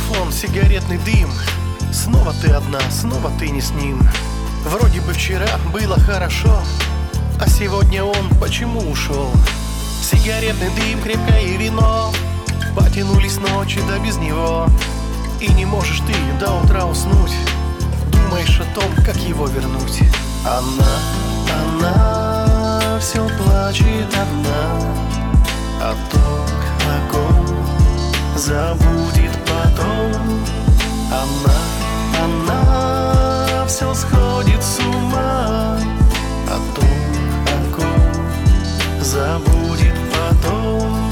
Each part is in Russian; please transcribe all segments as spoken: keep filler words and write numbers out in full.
телефон, сигаретный дым. Снова ты одна, снова ты не с ним. Вроде бы вчера было хорошо, а сегодня он почему ушел? Сигаретный дым, крепкое вино, потянулись ночи, да без него. И не можешь ты до утра уснуть, думаешь о том, как его вернуть. Она, она все плачет одна о том, о ком забудет потом. Она, она все сходит с ума о том, о ком забудет потом.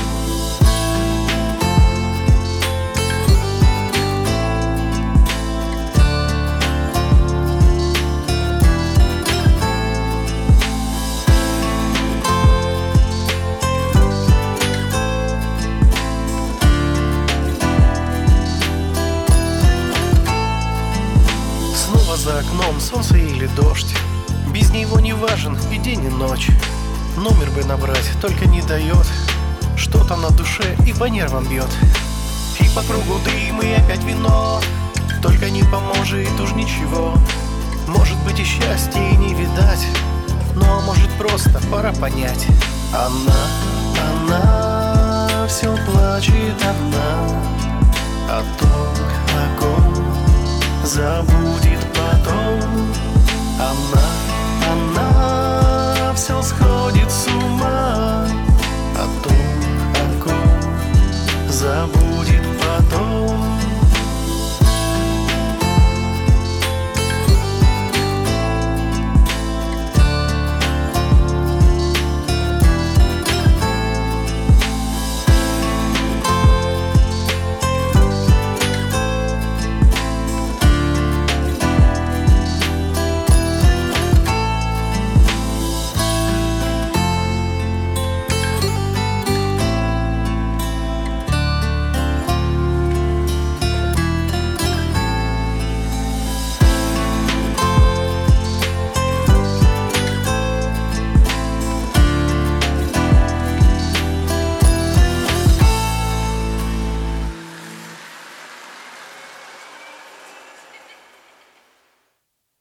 За окном солнце или дождь, без него не важен и день, и ночь. Номер бы набрать, только не дает, что-то на душе и по нервам бьет. И по кругу дым, и опять вино, только не поможет уж ничего. Может быть и счастья и не видать, но может просто пора понять. Она, она все плачет одна о том, о ком забудет потом. Она, она все